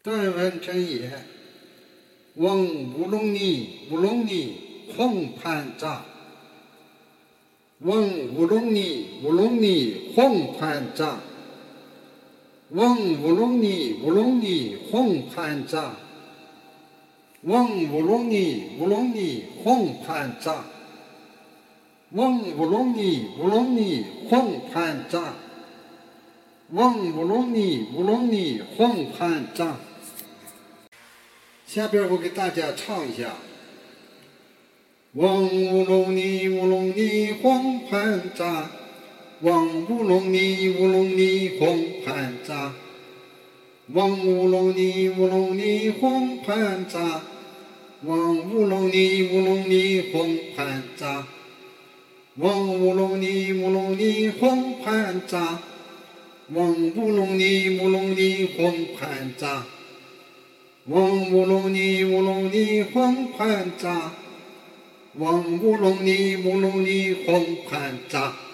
断文真言：嗡乌龙尼乌龙尼吽盘扎，嗡乌龙尼乌龙尼吽盘扎，嗡乌龙尼乌龙尼吽盘扎，嗡乌龙尼乌龙尼吽盘扎，嗡乌龙尼乌龙尼吽盘扎，嗡乌龙尼乌龙尼吽盘扎。下边我给大家唱一下：嗡乌龙尼乌龙尼吽盘扎，嗡乌龙尼乌龙尼吽盘扎，嗡乌龙尼乌龙尼吽盘扎，嗡乌龙尼乌龙尼吽盘扎，嗡乌龙尼乌龙尼吽盘扎，嗡乌龙尼乌龙尼吽盘扎，嗡乌龙尼乌龙尼吽盘扎，嗡乌龙尼乌龙尼吽盘扎。